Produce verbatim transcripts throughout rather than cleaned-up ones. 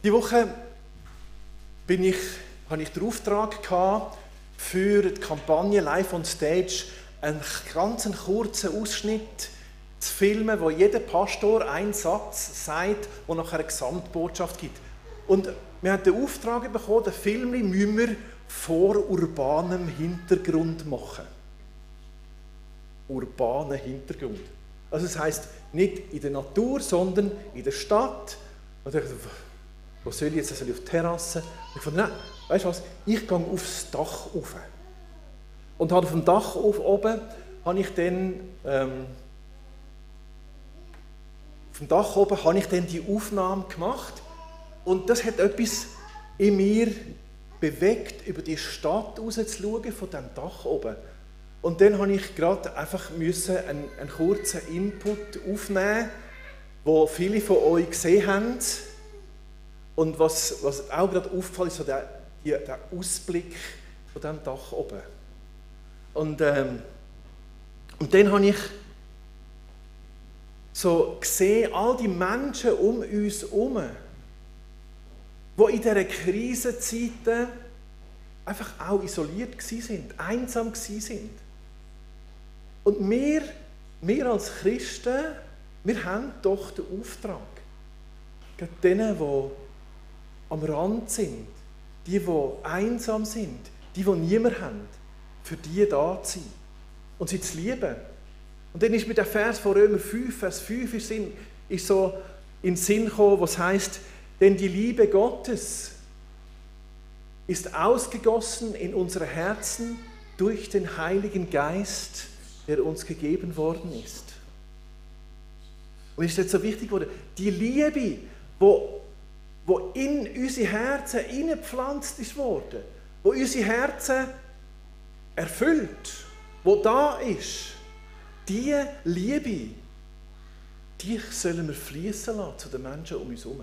Die Woche bin ich, hatte ich den Auftrag gehabt, für die Kampagne Live on Stage einen ganz kurzen Ausschnitt zu filmen, wo jeder Pastor einen Satz sagt, der nachher eine Gesamtbotschaft gibt. Und wir haben den Auftrag bekommen, den Film müssen wir vor urbanem Hintergrund machen. Urbaner Hintergrund. Also das heisst, nicht in der Natur, sondern in der Stadt. Und ich dachte, wo soll ich jetzt? Soll ich auf die Terrasse? Und ich fand, nein, weißt du was? Ich gehe aufs Dach rauf. Und auf dem Dach auf, oben habe ich dann ähm, auf dem Dach oben habe ich dann die Aufnahme gemacht. Und das hat etwas in mir bewegt, über die Stadt rauszuschauen, von diesem Dach oben. Und dann musste ich gerade einfach müssen einen, einen kurzen Input aufnehmen, den viele von euch gesehen haben. Und was, was auch gerade auffällt, ist so der, der Ausblick von diesem Dach oben. Und, ähm, und dann habe ich so gesehen, all die Menschen um uns herum, die in dieser Krisenzeit einfach auch isoliert waren, einsam waren. Und wir, wir als Christen, wir haben doch den Auftrag, gerade denen, die am Rand sind, die, die einsam sind, die, die niemand haben, für die da zu sein und sie zu lieben. Und dann ist mir der Vers von Römer fünf, Vers fünf ist, in, ist so in den Sinn gekommen, was heißt, denn die Liebe Gottes ist ausgegossen in unsere Herzen durch den Heiligen Geist, der uns gegeben worden ist. Und es ist jetzt so wichtig geworden, die Liebe, wo, wo in unsere Herzen hineingepflanzt ist worden, wo unsere Herzen erfüllt, wo da ist, diese Liebe, die sollen wir fließen lassen zu den Menschen um uns herum.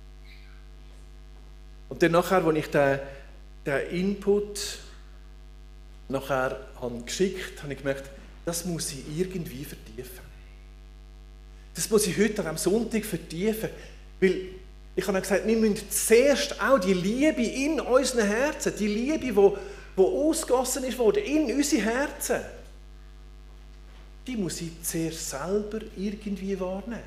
Und dann nachher, als ich den, den Input nachher habe geschickt, habe ich gemerkt, das muss ich irgendwie vertiefen. Das muss ich heute am Sonntag vertiefen, weil ich habe gesagt, wir müssen zuerst auch die Liebe in unseren Herzen, die Liebe, die, die ausgegossen ist worden, in unsere Herzen, die muss ich zuerst selber irgendwie wahrnehmen.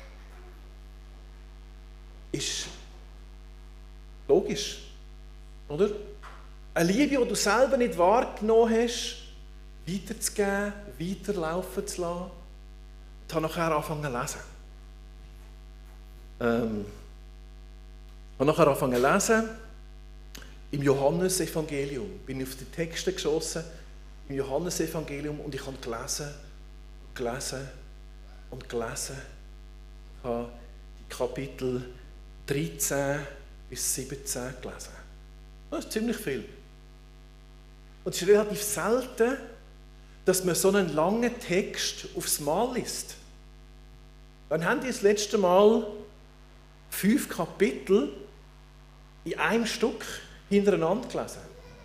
Ist logisch, oder? Eine Liebe, die du selber nicht wahrgenommen hast, weiterzugeben, weiterlaufen zu lassen. Ich habe nachher angefangen zu lesen. Ähm, ich habe nachher angefangen zu lesen im Johannesevangelium. Ich bin auf die Texte geschossen im Johannesevangelium und ich habe gelesen, gelesen und gelesen. Ich habe die Kapitel dreizehn bis siebzehn gelesen. Das ist ziemlich viel. Und es ist relativ selten, dass man so einen langen Text aufs Mal liest. Wann haben die das letzte Mal fünf Kapitel in einem Stück hintereinander gelesen?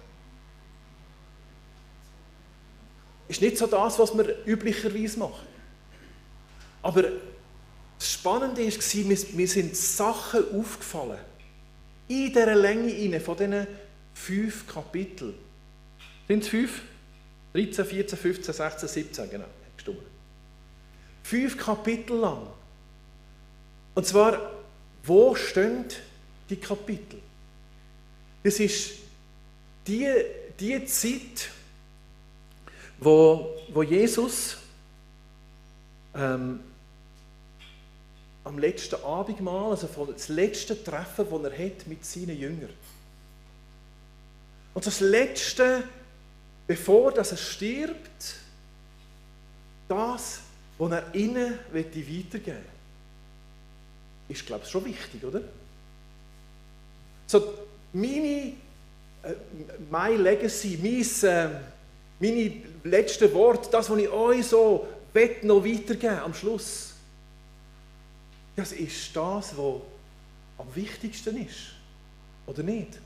Ist nicht so das, was wir üblicherweise machen. Aber das Spannende war, mir sind Sachen aufgefallen. In dieser Länge von diesen fünf Kapiteln. Sind es fünf? dreizehn, vierzehn, fünfzehn, sechzehn, siebzehn, genau. Gestimmt. Fünf Kapitel lang. Und zwar, wo stehen die Kapitel? Das ist die, die Zeit, wo, wo Jesus ähm, am letzten Abendmahl, also das letzte Treffen, das er hat mit seinen Jüngern. Und das letzte, bevor er stirbt, das, was er ihnen weitergeben will, ist, glaube ich, schon wichtig, oder? So, meine, äh, my legacy, mein, äh, meine letzten Worte, das, was ich euch so noch weitergeben am Schluss, das ist das, was am wichtigsten ist. Oder nicht?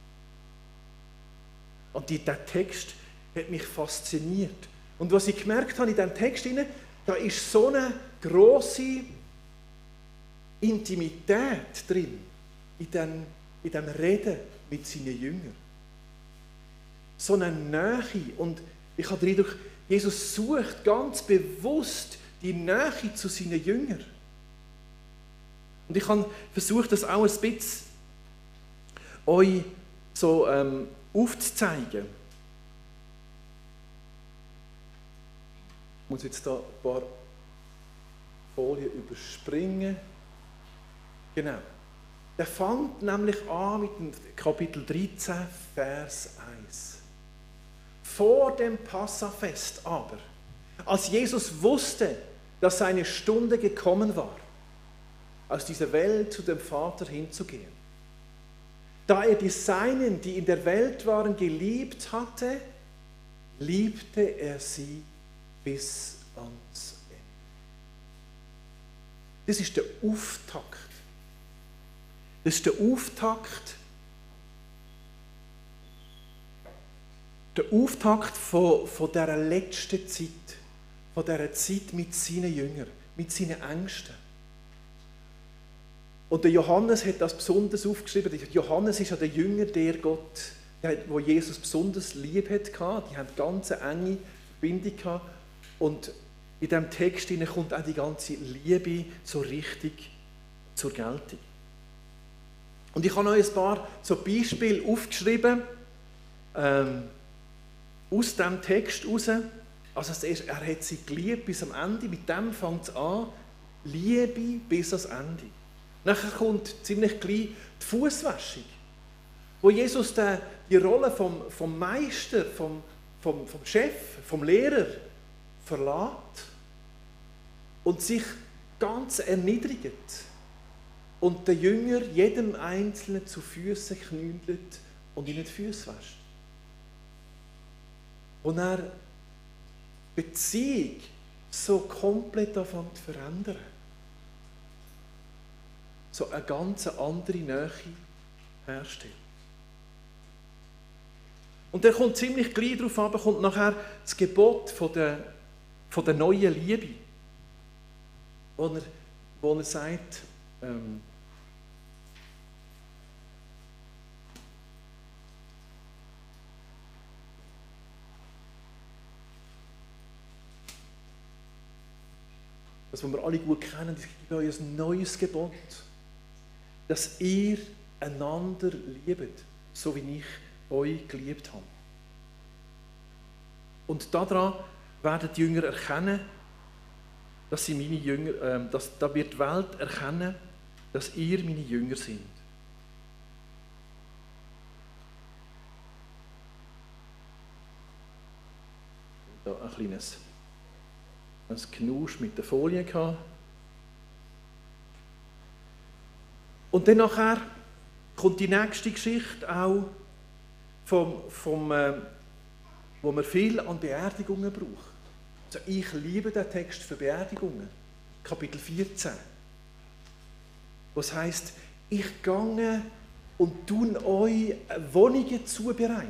Und dieser Text hat mich fasziniert. Und was ich gemerkt habe in diesem Text, da ist so eine grosse Intimität drin. in dem, in dem Reden mit seinen Jüngern. So eine Nähe. Und ich habe den Eindruck, Jesus sucht ganz bewusst die Nähe zu seinen Jüngern. Und ich habe versucht, das auch ein bisschen euch so ähm, aufzuzeigen. Ich muss jetzt da ein paar Folien überspringen. Genau. Der fängt nämlich an mit dem Kapitel dreizehn, Vers eins. Vor dem Passafest aber, als Jesus wusste, dass seine Stunde gekommen war, aus dieser Welt zu dem Vater hinzugehen, da er die Seinen, die in der Welt waren, geliebt hatte, liebte er sie bis ans Ende. Das ist der Auftakt. Das ist der Auftakt, der Auftakt von, von dieser letzten Zeit, von dieser Zeit mit seinen Jüngern, mit seinen Ängsten. Und der Johannes hat das besonders aufgeschrieben. Der Johannes ist ja der Jünger, der Gott, der, wo Jesus besonders lieb hatte. Die haben ganz enge Verbindung gehabt. Und in diesem Text kommt auch die ganze Liebe so richtig zur Geltung. Und ich habe euch ein paar so Beispiele aufgeschrieben, ähm, aus diesem Text heraus. Also das erste, er hat sie geliebt bis am Ende, mit dem fängt es an, Liebe bis ans Ende. Nachher kommt ziemlich gleich die Fußwaschung, wo Jesus die, die Rolle vom, vom Meister, vom, vom, vom Chef, vom Lehrer verlässt und sich ganz erniedrigt und der Jünger jedem Einzelnen zu Füßen knündelt und ihnen die Füße wäscht. Und er die Beziehung so komplett anfängt zu verändern. So eine ganz andere Nähe herstellt. Und er kommt ziemlich gleich darauf ab, kommt nachher das Gebot von der, von der neuen Liebe, wo er, wo er sagt, ähm, das, was wir alle gut kennen, ich gebe euch ein neues Gebot, dass ihr einander liebt, so wie ich euch geliebt habe. Und daran werden die Jünger erkennen, dass sie meine Jünger, äh, dass, da wird die Welt erkennen, dass ihr meine Jünger sind. Da ein kleines ein Knusch mit der Folie gehabt. Und dann nachher kommt die nächste Geschichte auch, vom, vom, äh, wo man viel an Beerdigungen braucht. Also ich liebe den Text für Beerdigungen, Kapitel vierzehn, wo es heisst, ich gehe und tue euch Wohnungen zubereiten.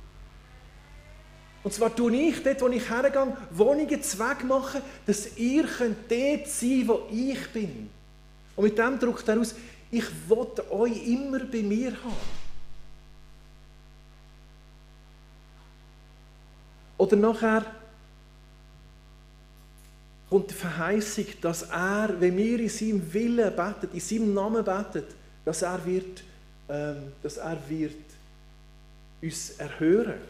Und zwar tue ich dort, wo ich hergehe, Wohnungen Zweck machen, dass ihr könnt dort sein, wo ich bin. Und mit dem drückt er aus, ich will euch immer bei mir haben. Oder nachher kommt die Verheißung, dass er, wenn wir in seinem Willen beten, in seinem Namen beten, dass er wird, ähm, dass er wird uns erhören.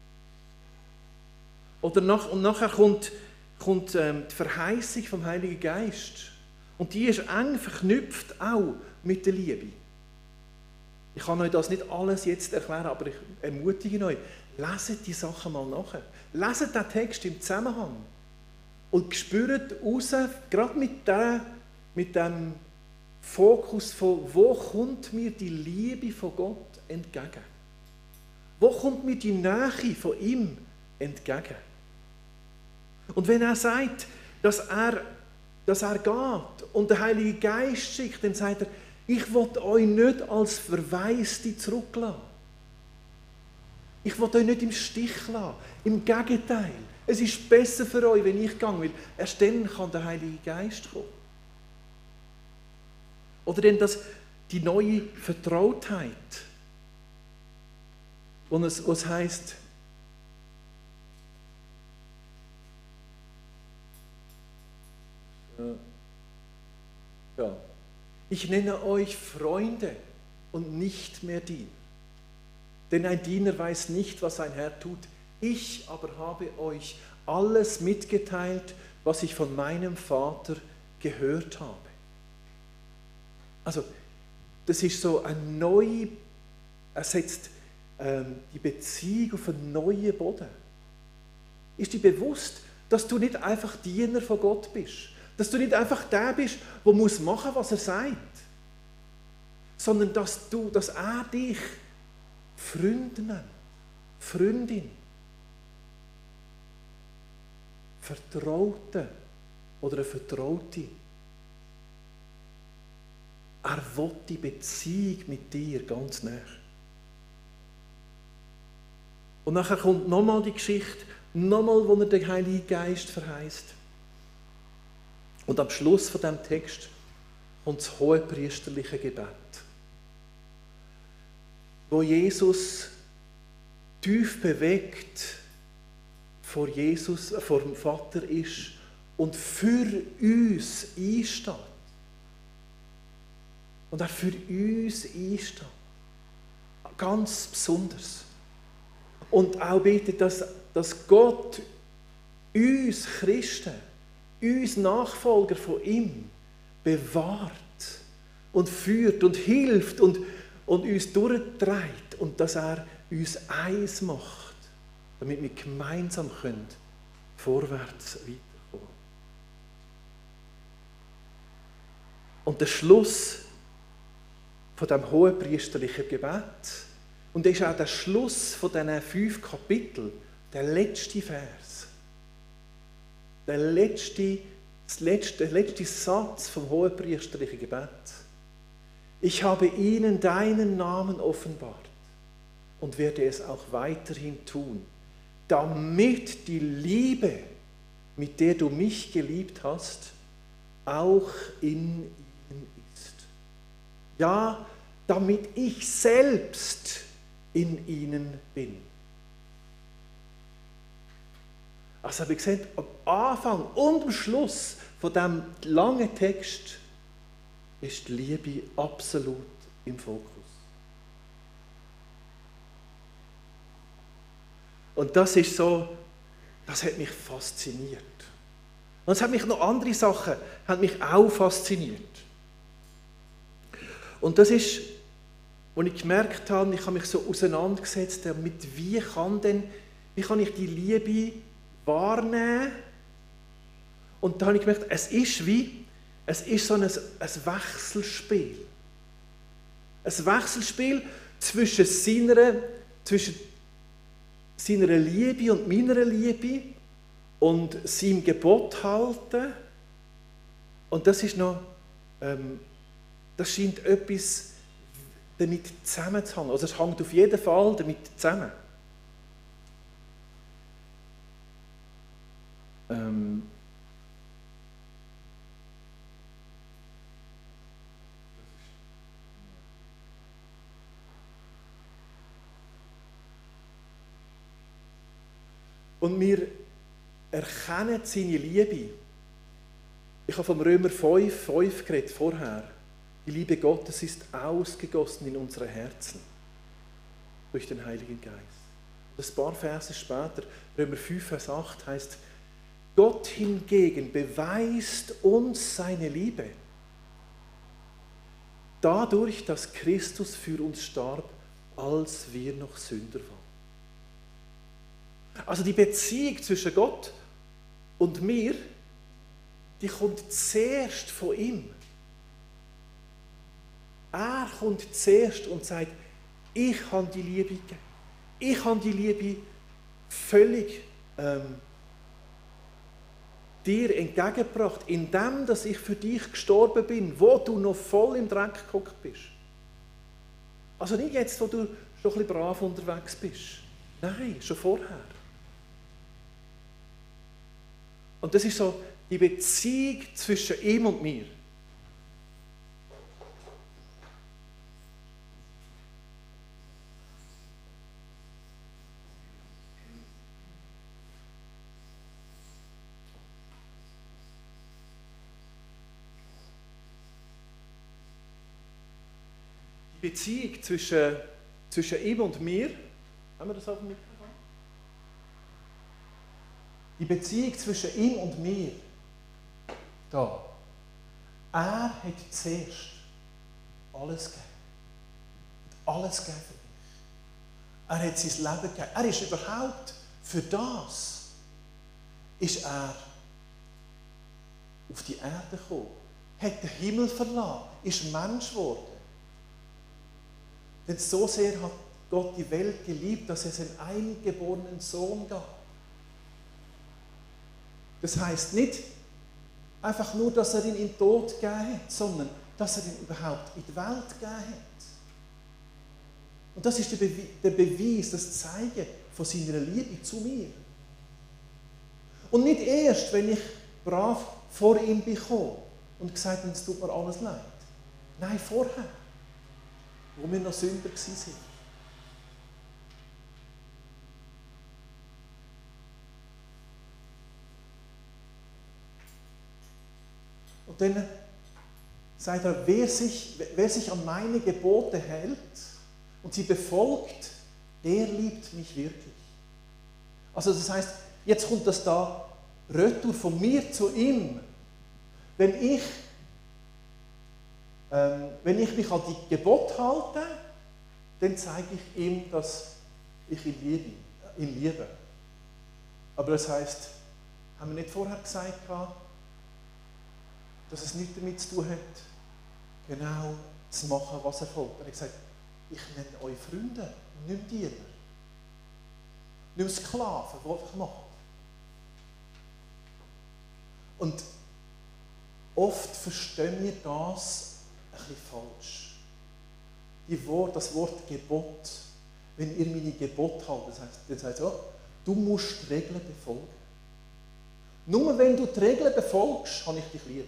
Oder nach, und nachher kommt, kommt ähm, die Verheißung vom Heiligen Geist. Und die ist eng verknüpft auch mit der Liebe. Ich kann euch das nicht alles jetzt erklären, aber ich ermutige euch, leset die Sachen mal nach. Leset den Text im Zusammenhang und spürt raus, gerade mit, der, mit dem Fokus von, wo kommt mir die Liebe von Gott entgegen? Wo kommt mir die Nähe von ihm entgegen? Und wenn er sagt, dass er, dass er geht und der Heilige Geist schickt, dann sagt er, ich will euch nicht als Verwaiste zurücklassen. Ich will euch nicht im Stich lassen. Im Gegenteil. Es ist besser für euch, wenn ich gehe, weil erst dann kann der Heilige Geist kommen. Oder denn, dass die neue Vertrautheit. Und es, was heißt, ja, ich nenne euch Freunde und nicht mehr Diener. Denn ein Diener weiß nicht, was sein Herr tut. Ich aber habe euch alles mitgeteilt, was ich von meinem Vater gehört habe. Also, das ist so ein neu, er setzt ähm, die Beziehung auf einen neuen Boden. Ist dir bewusst, dass du nicht einfach Diener von Gott bist? Dass du nicht einfach der bist, der muss machen, was er sagt, sondern dass, du, dass er dich Freund nennt, Freundin, Vertraute oder eine Vertraute. Er will die Beziehung mit dir ganz nah. Und nachher kommt nochmal die Geschichte, nochmal, wo er den Heiligen Geist verheißt. Und am Schluss von diesem Text kommt das hohepriesterliche Gebet, wo Jesus tief bewegt vor Jesus, vor dem Vater ist und für uns einsteht. Und er für uns einsteht. Ganz besonders. Und auch bittet, dass, dass Gott uns Christen, uns Nachfolger von ihm, bewahrt und führt und hilft und, und uns durchtreibt und dass er uns eins macht, damit wir gemeinsam können vorwärts weiterkommen. Und der Schluss von dem hohepriesterlichen Gebet, und das ist auch der Schluss von diesen fünf Kapiteln, der letzte Vers, der letzte, das letzte, der letzte Satz vom hohepriesterlichen Gebet. Ich habe ihnen deinen Namen offenbart und werde es auch weiterhin tun, damit die Liebe, mit der du mich geliebt hast, auch in ihnen ist. Ja, damit ich selbst in ihnen bin. Also habe ich gesehen, am Anfang und am Schluss von diesem langen Text ist die Liebe absolut im Fokus. Und das ist so, das hat mich fasziniert. Und es hat mich noch andere Sachen, hat mich auch fasziniert. Und das ist, als ich gemerkt habe, ich habe mich so auseinandergesetzt, mit wie kann denn, wie kann ich die Liebe wahrnehmen? Und da habe ich gemerkt, es ist wie, es ist so ein, ein Wechselspiel. Ein Wechselspiel zwischen seiner, zwischen seiner Liebe und meiner Liebe und seinem Gebot halten. Und das ist noch, ähm, das scheint etwas damit zusammenzuhängen. Also es hängt auf jeden Fall damit zusammen. Ähm, Und wir erkennen seine Liebe. Ich habe vom Römer fünf, fünf geredet vorher. Die Liebe Gottes ist ausgegossen in unsere Herzen durch den Heiligen Geist. Ein paar Verse später, Römer fünf, Vers acht, heißt: Gott hingegen beweist uns seine Liebe dadurch, dass Christus für uns starb, als wir noch Sünder waren. Also die Beziehung zwischen Gott und mir, die kommt zuerst von ihm. Er kommt zuerst und sagt, ich habe die Liebe gegeben. Ich habe die Liebe völlig ähm, dir entgegengebracht, indem dass ich für dich gestorben bin, wo du noch voll im Dreck geguckt bist. Also nicht jetzt, wo du schon ein bisschen brav unterwegs bist. Nein, schon vorher. Und das ist so die Beziehung zwischen ihm und mir. Beziehung zwischen, zwischen ihm und mir, haben wir das auf dem Mikrofon? Die Beziehung zwischen ihm und mir, da, er hat zuerst alles gegeben. Alles gegeben für mich. Er hat sein Leben gegeben. Er ist überhaupt für das, ist er auf die Erde gekommen, hat den Himmel verlassen, ist Mensch geworden. Denn so sehr hat Gott die Welt geliebt, dass er seinen eingeborenen Sohn gab. Das heisst nicht einfach nur, dass er ihn in den Tod gegeben hat, sondern dass er ihn überhaupt in die Welt gegeben hat. Und das ist der, Bewe- der Beweis, das Zeigen von seiner Liebe zu mir. Und nicht erst, wenn ich brav vor ihm bin und gesagt habe, es tut mir alles leid. Nein, vorher, wo wir noch Sünder waren. Und dann sagt er, wer sich, wer sich an meine Gebote hält und sie befolgt, der liebt mich wirklich. Also das heißt, jetzt kommt das da retour von mir zu ihm. Wenn ich, ähm, wenn ich mich an die Gebote halte, dann zeige ich ihm, dass ich ihn liebe. Ihn liebe. Aber das heißt, haben wir nicht vorher gesagt, dass es nichts damit zu tun hat, genau zu machen, was er will. Er hat gesagt, ich nenne euch Freunde, nicht Diener. Nicht Sklaven, die einfach machen. Und oft verstehen wir das ein bisschen falsch. Die Wort, das Wort Gebot, wenn ihr meine Gebote haltet, das heißt, dann sagt es, oh, du musst die Regeln befolgen. Nur wenn du die Regeln befolgst, habe ich dich lieb.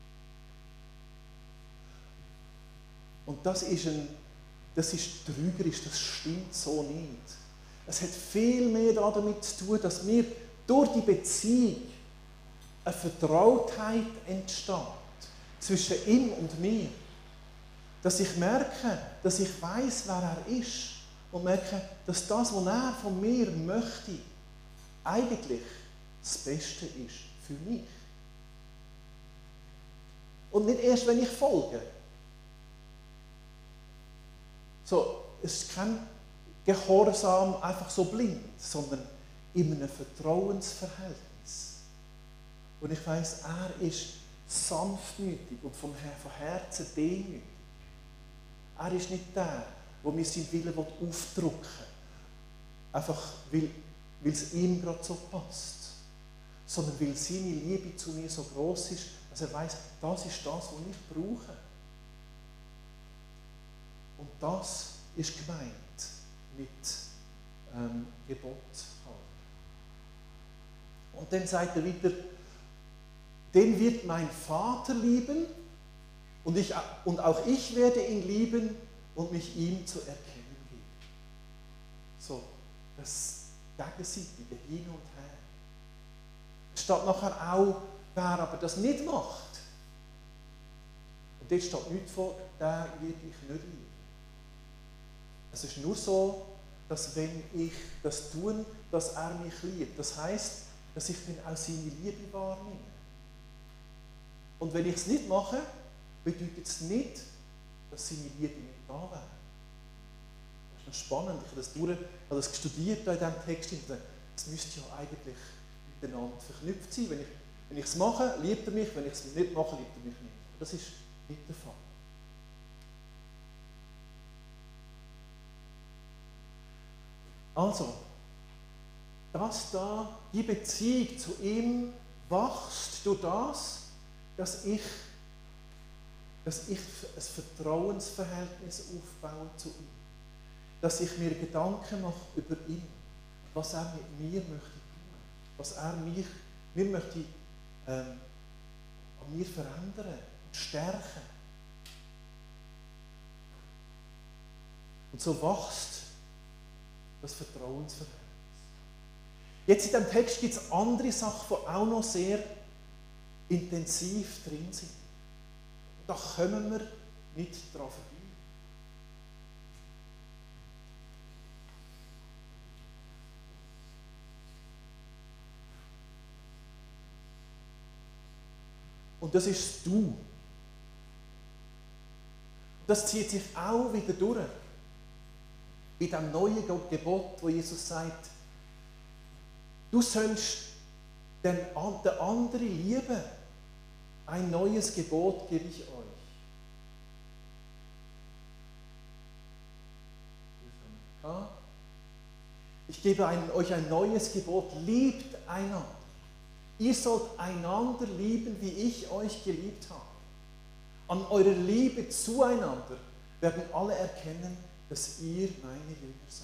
Und das ist, ein, das ist trügerisch, das stimmt so nicht. Es hat viel mehr damit zu tun, dass mir durch die Beziehung eine Vertrautheit entsteht zwischen ihm und mir. Dass ich merke, dass ich weiß, wer er ist und merke, dass das, was er von mir möchte, eigentlich das Beste ist für mich. Und nicht erst, wenn ich folge. So, es ist kein Gehorsam einfach so blind, sondern in einem Vertrauensverhältnis. Und ich weiss, er ist sanftmütig und vom Her- von Herzen demütig. Er ist nicht der, der mir seinen Willen aufdrücken will, einfach weil, weil es ihm gerade so passt, sondern weil seine Liebe zu mir so groß ist, dass er weiss, das ist das, was ich brauche. Und das ist gemeint mit ähm, Gebot halten. Und dann sagt er wieder, den wird mein Vater lieben und, ich, und auch ich werde ihn lieben und mich ihm zu erkennen geben. So, das gegenseitige Hin und Her. Es steht nachher auch, wer aber das nicht macht. Und dort steht nichts von, der wird ich nicht lieben. Es ist nur so, dass wenn ich das tue, dass er mich liebt. Das heisst, dass ich dann auch seine Liebe wahrnehme. Und wenn ich es nicht mache, bedeutet es nicht, dass seine Liebe nicht da wäre. Das ist noch spannend. Ich habe das, durch, habe das studiert in diesem Text. Es müsste ja eigentlich miteinander verknüpft sein. Wenn ich, wenn ich es mache, liebt er mich. Wenn ich es nicht mache, liebt er mich nicht. Das ist nicht der Fall. Also, dass da die Beziehung zu ihm wächst durch das, dass ich, dass ich ein Vertrauensverhältnis aufbaue zu ihm. Dass ich mir Gedanken mache über ihn, was er mit mir möchte tun, was er mich, mir möchte ähm, an mir verändern und stärken. Und so wächst das Vertrauensverhältnis. Jetzt in diesem Text gibt es andere Sachen, die auch noch sehr intensiv drin sind. Und da kommen wir nicht dran vorbei. Und das ist das Du. Das zieht sich auch wieder durch. In diesem neuen Gebot, wo Jesus sagt, du sollst den, den anderen lieben. Ein neues Gebot gebe ich euch. Ich gebe ein, euch ein neues Gebot. Liebt einander. Ihr sollt einander lieben, wie ich euch geliebt habe. An eurer Liebe zueinander werden alle erkennen, dass ihr meine Jünger seid.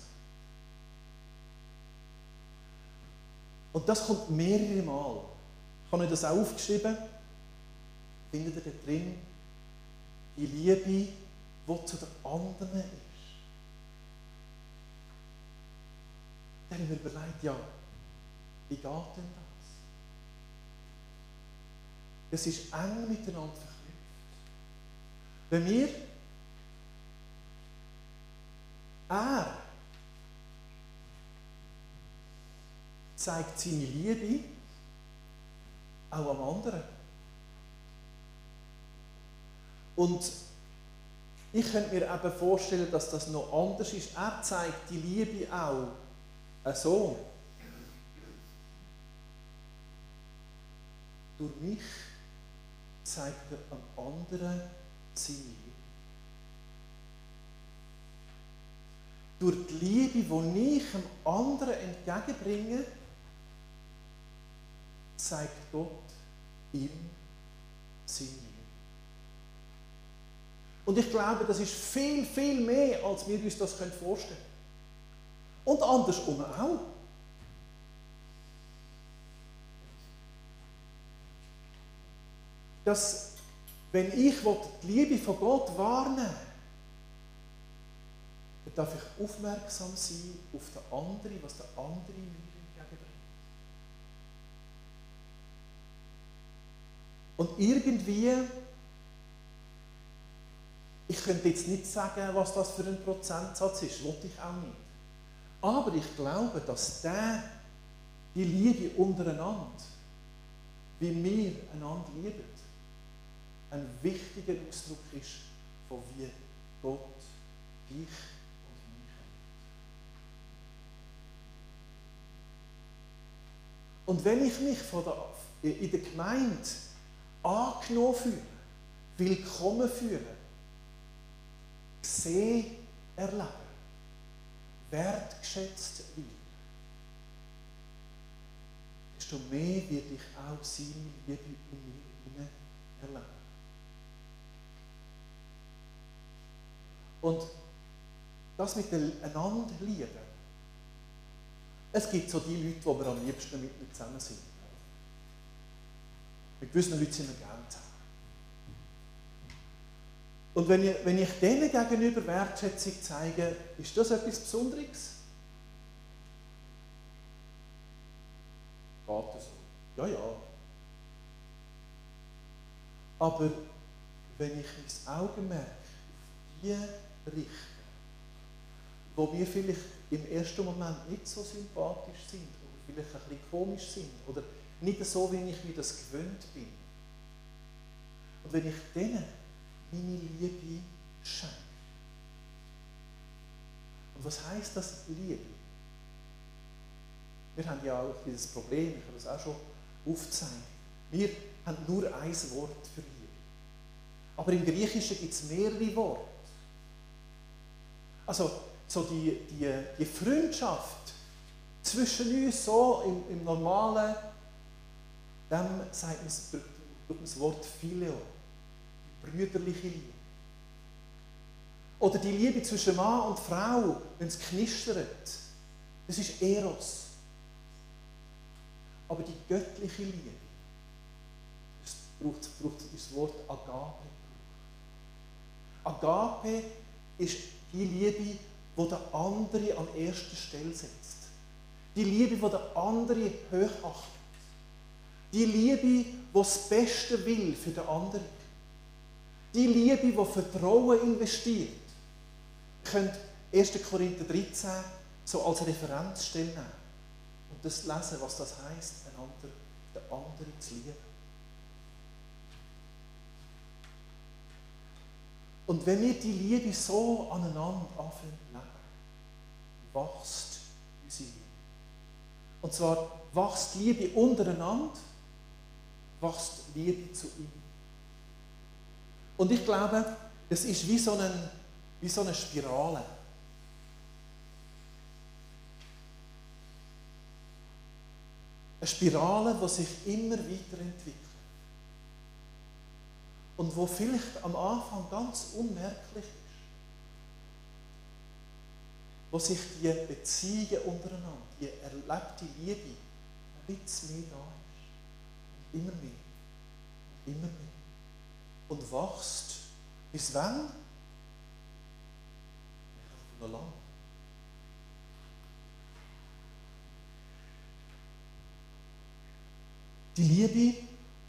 Und das kommt mehrere Mal. Ich habe euch das auch aufgeschrieben. Findet ihr da drin? Die Liebe, die zu den anderen ist. Dann haben wir überlegt, ja, wie geht denn das? Es ist eng miteinander verknüpft. Wenn wir, er zeigt seine Liebe auch am anderen. Und ich könnte mir eben vorstellen, dass das noch anders ist. Er zeigt die Liebe auch so. Durch mich zeigt er am anderen seine Liebe. Durch die Liebe, die ich dem anderen entgegenbringe, zeigt Gott ihm seine Liebe. Und ich glaube, das ist viel, viel mehr, als wir uns das vorstellen können. Und andersrum auch. Dass, wenn ich die Liebe von Gott wahrnehmen will, dann darf ich aufmerksam sein auf den anderen, was der andere mir entgegenbringt. Und irgendwie, ich könnte jetzt nicht sagen, was das für ein Prozentsatz ist, wollte ich auch nicht. Aber ich glaube, dass der, die Liebe untereinander, wie wir einander lieben, ein wichtiger Ausdruck ist, von wie Gott dich und mich liebt. Und wenn ich mich von der, in der Gemeinde angenommen fühle, willkommen fühle, gesehen erlebe, wertgeschätzt wird, desto mehr werde ich auch seine Liebe in mir erleben. Und das mit dem einander lieben, es gibt so die Leute, die wir am liebsten mit mir zusammen sind. Mit gewissen Leuten sind wir gerne zusammen. Und wenn ich, wenn ich denen gegenüber Wertschätzung zeige, ist das etwas Besonderes? Geht das so? Ja, ja. Aber wenn ich mein Augenmerk auf die richte, wo wir vielleicht im ersten Moment nicht so sympathisch sind oder vielleicht ein bisschen komisch sind oder nicht so, wie ich mir das gewöhnt bin. Und wenn ich denen meine Liebe schenke. Und was heisst das Liebe? Wir haben ja auch dieses Problem, ich habe das auch schon aufgezeigt. Wir haben nur ein Wort für Liebe. Aber im Griechischen gibt es mehrere Worte. Also, so die, die, die Freundschaft zwischen uns, so im, im Normalen, dem sagt man das Wort Phileo. Brüderliche Liebe. Oder die Liebe zwischen Mann und Frau, wenn es knistert. Das ist Eros. Aber die göttliche Liebe, das braucht, braucht das Wort Agape. Agape ist die Liebe, die der andere an erster Stelle setzt. Die Liebe, die der andere hochachtet. Die Liebe, die das Beste will für den anderen. Die Liebe, die Vertrauen investiert. Ihr könnt erster Korinther dreizehn so als Referenzstelle nehmen und das lesen, was das heisst, einander den anderen zu lieben. Und wenn wir die Liebe so aneinander anfangen zu leben, wächst unsere Liebe. Und zwar wächst Liebe untereinander, wächst Liebe zu ihm. Und ich glaube, es ist wie so eine, wie so eine Spirale. Eine Spirale, die sich immer weiterentwickelt. Und wo vielleicht am Anfang ganz unmerklich ist. Wo sich die Beziehungen untereinander, die erlebte Liebe, ein bisschen mehr da ist. Und immer mehr. Und immer mehr. Und wächst. Bis wann? Noch lange. Die Liebe,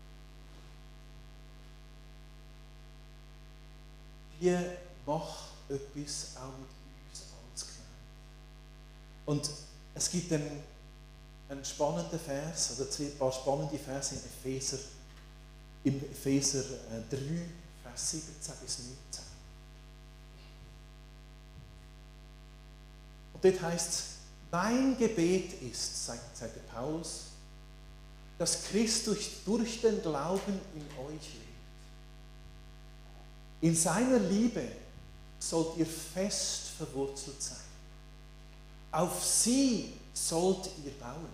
die macht etwas auch mit uns als Gemeinde. Und es gibt einen, einen spannenden Vers, oder zwei paar spannende Verse in Epheser, im Epheser drei, Vers siebzehn bis neunzehn. Und dort heißt es, mein Gebet ist, sagt, sagt der Paulus, dass Christus durch den Glauben in euch lebt. In seiner Liebe sollt ihr fest verwurzelt sein. Auf sie sollt ihr bauen.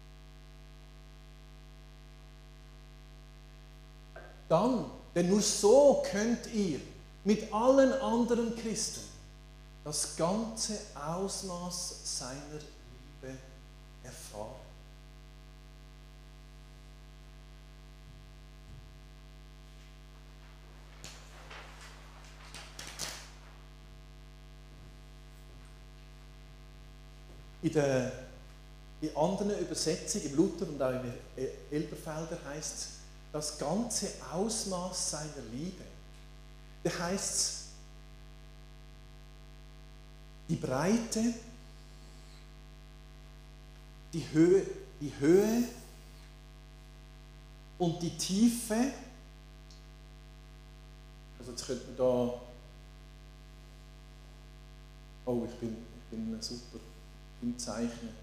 Dann, denn nur so könnt ihr mit allen anderen Christen das ganze Ausmaß seiner Liebe erfahren. In der in anderen Übersetzungen, im Luther und auch im Elberfelder, heißt es, das ganze Ausmaß seiner Liebe. Da heißt es, die Breite, die Höhe, die Höhe und die Tiefe. Also jetzt könnte man da. Oh, ich bin, ich bin super im Zeichnen.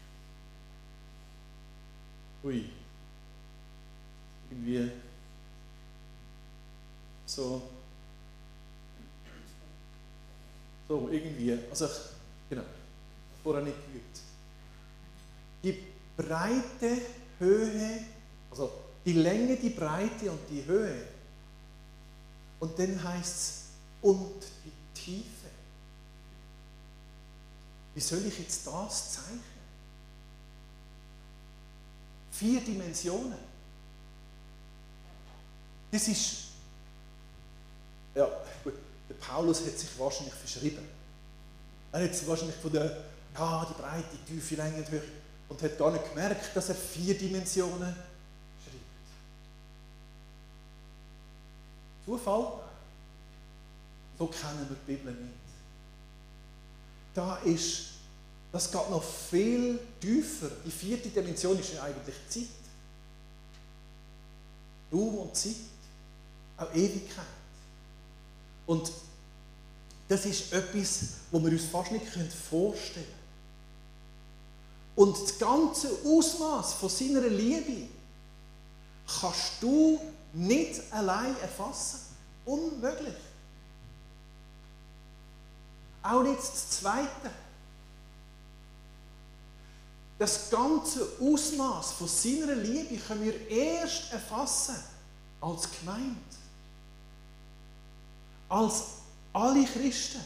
Ui. Irgendwie so. So, irgendwie. Also, ich, genau. Vorher nicht geübt. Die Breite, Höhe, also die Länge, die Breite und die Höhe. Und dann heißt es, und die Tiefe. Wie soll ich jetzt das zeichnen? Vier Dimensionen. Das ist, ja, gut, der Paulus hat sich wahrscheinlich verschrieben. Er hat sich wahrscheinlich von der, ja, die Breite, die Tiefe, Länge und Höhe, und hat gar nicht gemerkt, dass er vier Dimensionen schreibt. Zufall? So kennen wir die Bibel nicht. Da ist, das geht noch viel tiefer. Die vierte Dimension ist ja eigentlich Zeit. Raum und Zeit. Auch Ewigkeit. Und das ist etwas, was wir uns fast nicht vorstellen können. Und das ganze Ausmaß von seiner Liebe kannst du nicht allein erfassen. Unmöglich. Auch nicht das Zweite. Das ganze Ausmaß von seiner Liebe können wir erst erfassen als Gemeinde. Als alle Christen.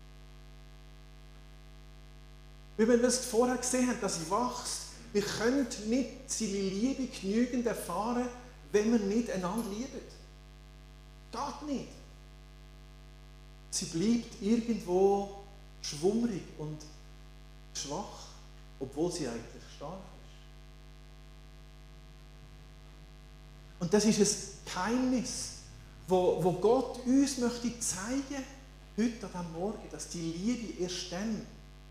Wie wir das vorher gesehen haben, dass sie wächst. Wir können nicht seine Liebe genügend erfahren, wenn wir nicht einander lieben. Geht nicht. Sie bleibt irgendwo schwummrig und schwach, obwohl sie eigentlich stark ist. Und das ist ein Geheimnis, wo, wo Gott uns möchte zeigen, heute an diesem Morgen, dass die Liebe erst dann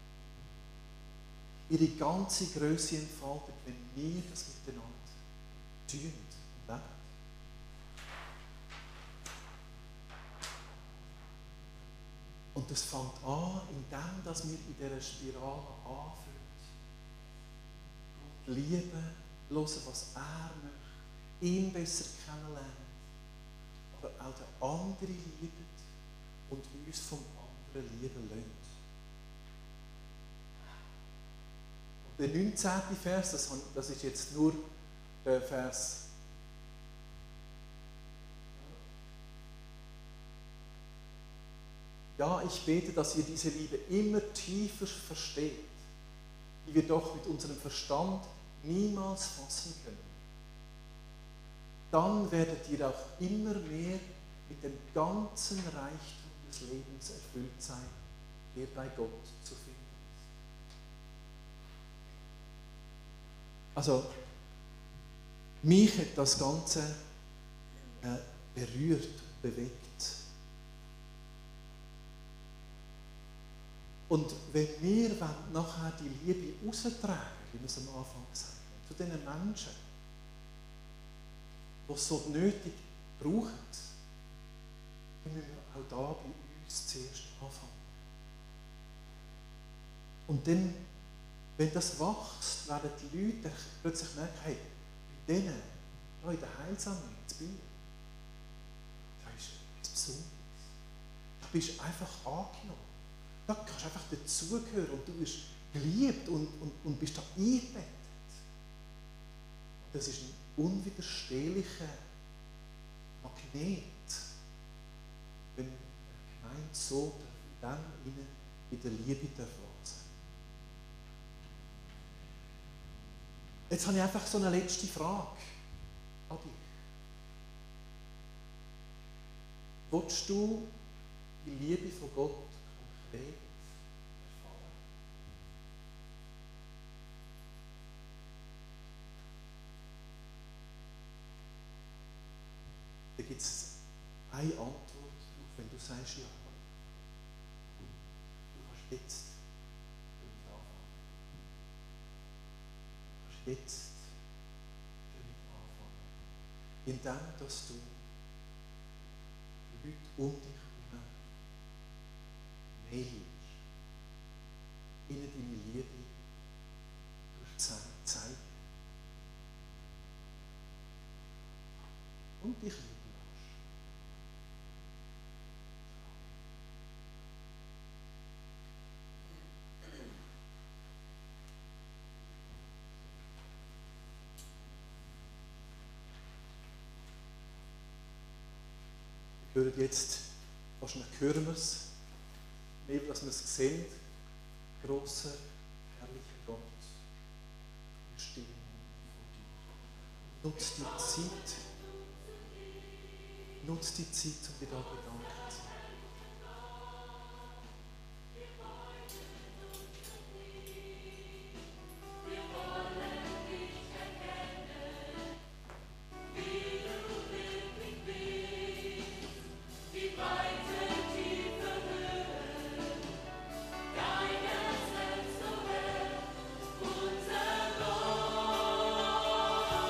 ihre ganze Größe entfaltet, wenn wir das miteinander tun und leben. Und das fängt an, indem dass wir in dieser Spirale anfangen. Gott lieben, hören, was er möchte, ihn besser kennenlernen, aber auch den anderen lieben und uns vom anderen lieben lassen. Und der neunzehnte Vers, das, das ist jetzt nur der Vers Ja, ich bete, dass ihr diese Liebe immer tiefer versteht, die wir doch mit unserem Verstand niemals fassen können. Dann werdet ihr auch immer mehr mit dem ganzen Reichtum des Lebens erfüllt sein, der bei Gott zu finden ist. Also, mich hat das Ganze äh, berührt, bewegt. Und wenn wir nachher die Liebe raustragen, wie wir es am Anfang gesagt haben, zu diesen Menschen, die es so nötig brauchen, dann müssen wir auch da bei uns zuerst anfangen. Und dann, wenn das wächst, werden die Leute plötzlich merken, hey, bei denen, da in der Heilsamen, in Biel, da ist etwas Besonderes. Da bist du einfach angenommen. Da kannst du einfach dazugehören und du wirst geliebt und, und, und bist da eingebettet. Das ist ein unwiderstehlicher Magnet, wenn eine Gemeinde so dann in der Liebe wachsen darf. Jetzt habe ich einfach so eine letzte Frage an dich. Willst du die Liebe von Gott konkret erfahren? Da gibt es eine Antwort, wenn du sagst ja. Du kannst jetzt damit anfangen. Du kannst jetzt damit anfangen. Indem, dass du Leute um dich herum mehr liebst. Ihnen deine Liebe zeigen. Und dich lieben. Wir hören jetzt, wahrscheinlich hören wir es, neben dass wir es sehen, grosser, herrlicher Gott, wir stehen vor dir. Nutz die Zeit, nutz die Zeit, um dir da Gedanken zu machen.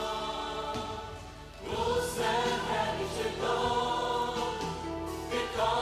Because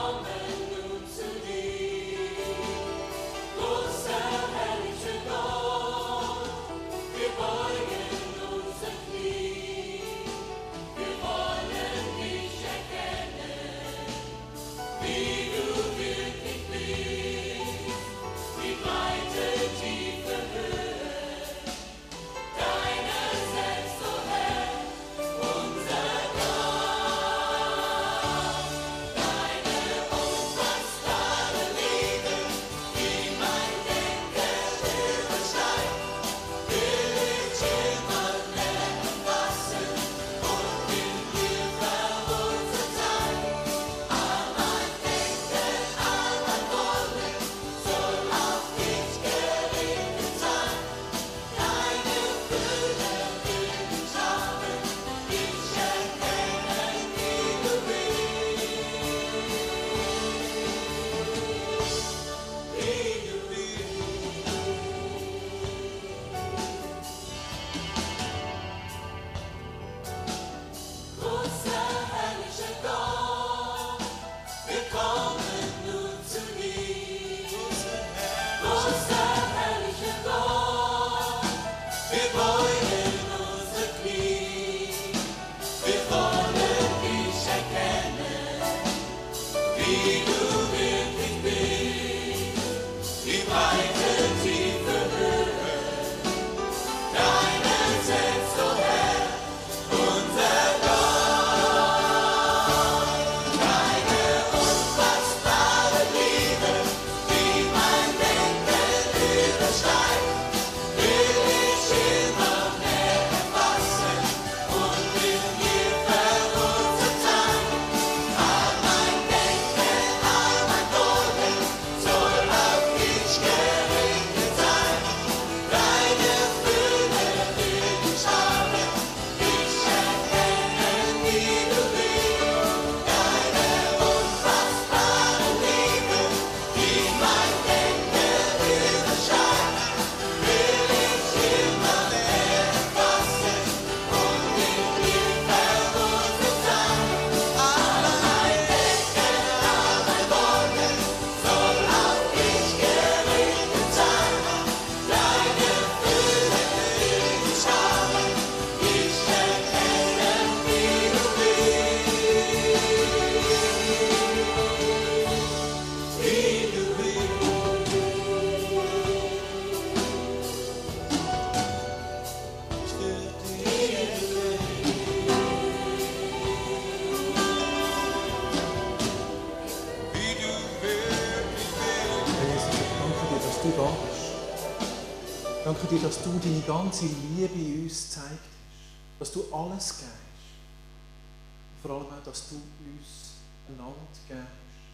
da bist. Danke dir, dass du deine ganze Liebe in uns gezeigt hast. Dass du alles gibst. Vor allem auch, dass du uns einander gibst.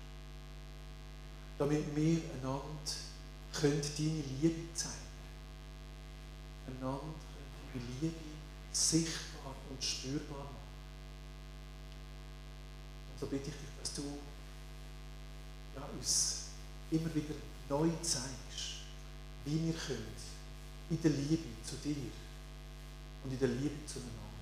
Damit wir einander können deine Liebe zeigen. Einander deine Liebe sichtbar und spürbar machen. Und so bitte ich dich, dass du ja, uns immer wieder neu zeigst, wie wir können in der Liebe zu dir und in der Liebe zueinander